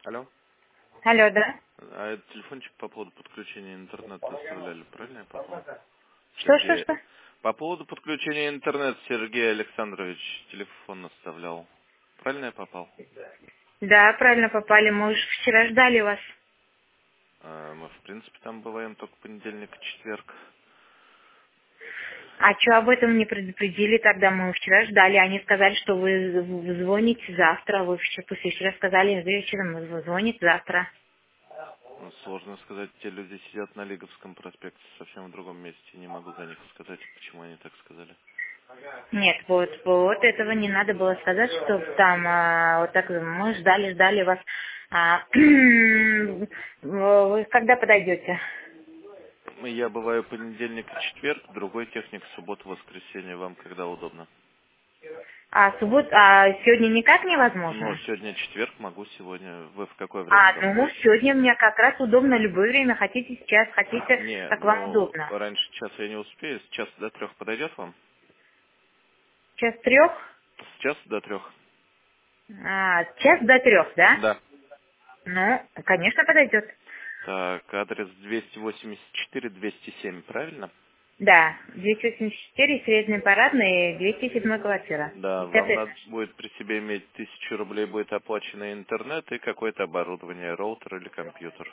Алло. Алло, да? А этот телефончик по поводу подключения интернета оставляли, правильно я попал? Что, что, Сергей. что? По поводу подключения интернета Сергей Александрович телефон оставлял. Правильно я попал? Да, правильно попали. Мы уже вчера ждали вас. Мы, в принципе, там бываем только понедельник и четверг. А что об этом не предупредили тогда? Мы вчера ждали. Они сказали, что вы звоните завтра. Вы после вчера сказали вечером, вы звоните завтра. Ну, сложно сказать, те люди сидят на Лиговском проспекте, совсем в другом месте. Не могу за них сказать, почему они так сказали. Нет, вот этого не надо было сказать, что там вот так мы ждали вас. Вы когда подойдете? Я бываю понедельник и четверг, другой техник субботу, воскресенье. Вам когда удобно? А сегодня никак Ну, невозможно? сегодня четверг, могу сегодня. Вы в какое время дома Ну, будете? сегодня мне как раз удобно любое время. Хотите сейчас, хотите, Не, как вам ну, удобно. раньше часа я не успею. С часа до трех подойдет вам? Час трех? С часа до трех? Час до трех, да? Да. Ну, конечно, подойдет. Так, адрес 284-207, правильно? Да, 284, Средний Парадный, 207 квартира. Да, вам 10 надо этаж. будет при себе иметь 1000 рублей, будет оплачено интернет и какое-то оборудование, роутер или компьютер.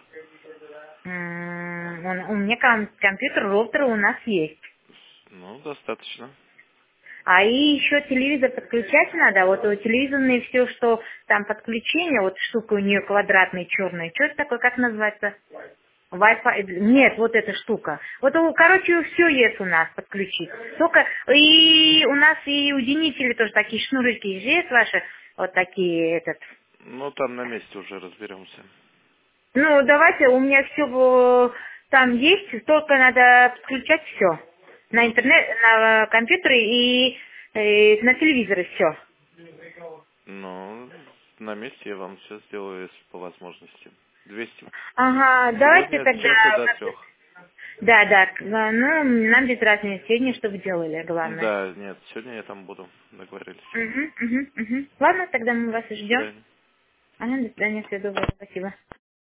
У меня компьютер, роутер у нас есть. Ну, достаточно. А и еще телевизор подключать надо. Вот у телевизорные все, что там подключение, вот штука у нее квадратная, черная. Что это такое, как называется? Wi-Fi, нет, вот эта штука. Вот, короче, все есть у нас подключить. Только и у нас и удлинители тоже такие шнурики есть ваши, вот такие, этот. Ну, там на месте уже разберемся. Ну, давайте, у меня все там есть, только надо подключать все. На Ну, интернет, на компьютеры и на телевизоры все. ну, на месте я вам все сделаю, если по возможности. 200. Ага, давайте Сегодня с часа тогда. до трех. Да, да, ну, нам без разницы, сегодня чтобы делали, главное. Да, нет, сегодня я там буду, договорились. Угу, угу, угу. Ладно, тогда мы вас До ждем. свидания. Ага, до свидания, всего доброго, спасибо.